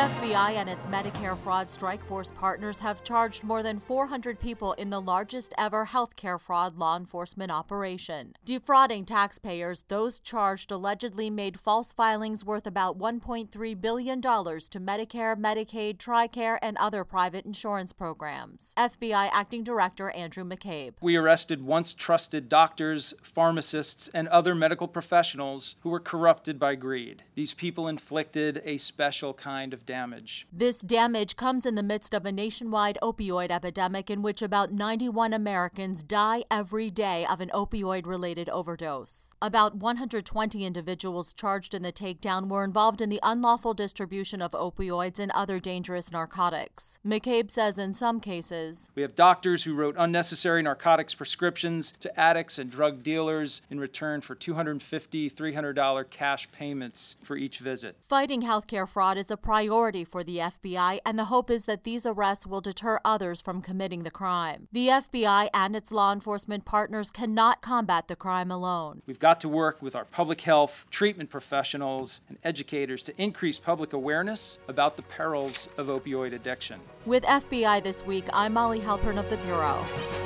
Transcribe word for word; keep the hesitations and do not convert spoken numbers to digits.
F B I and its Medicare Fraud Strike Force partners have charged more than four hundred people in the largest ever healthcare fraud law enforcement operation. Defrauding taxpayers, those charged allegedly made false filings worth about one point three billion dollars to Medicare, Medicaid, TRICARE, and other private insurance programs. F B I Acting Director Andrew McCabe. We arrested once trusted doctors, pharmacists, and other medical professionals who were corrupted by greed. These people inflicted a special kind of damage. This damage comes in the midst of a nationwide opioid epidemic in which about ninety-one Americans die every day of an opioid-related overdose. About one hundred twenty individuals charged in the takedown were involved in the unlawful distribution of opioids and other dangerous narcotics. McCabe says in some cases, we have doctors who wrote unnecessary narcotics prescriptions to addicts and drug dealers in return for two hundred fifty dollars, three hundred dollars cash payments for each visit. Fighting healthcare fraud is a priority for the F B I, and the hope is that these arrests will deter others from committing the crime. The F B I and its law enforcement partners cannot combat the crime alone. We've got to work with our public health, treatment professionals, and educators to increase public awareness about the perils of opioid addiction. With F B I This Week, I'm Molly Halpern of the Bureau.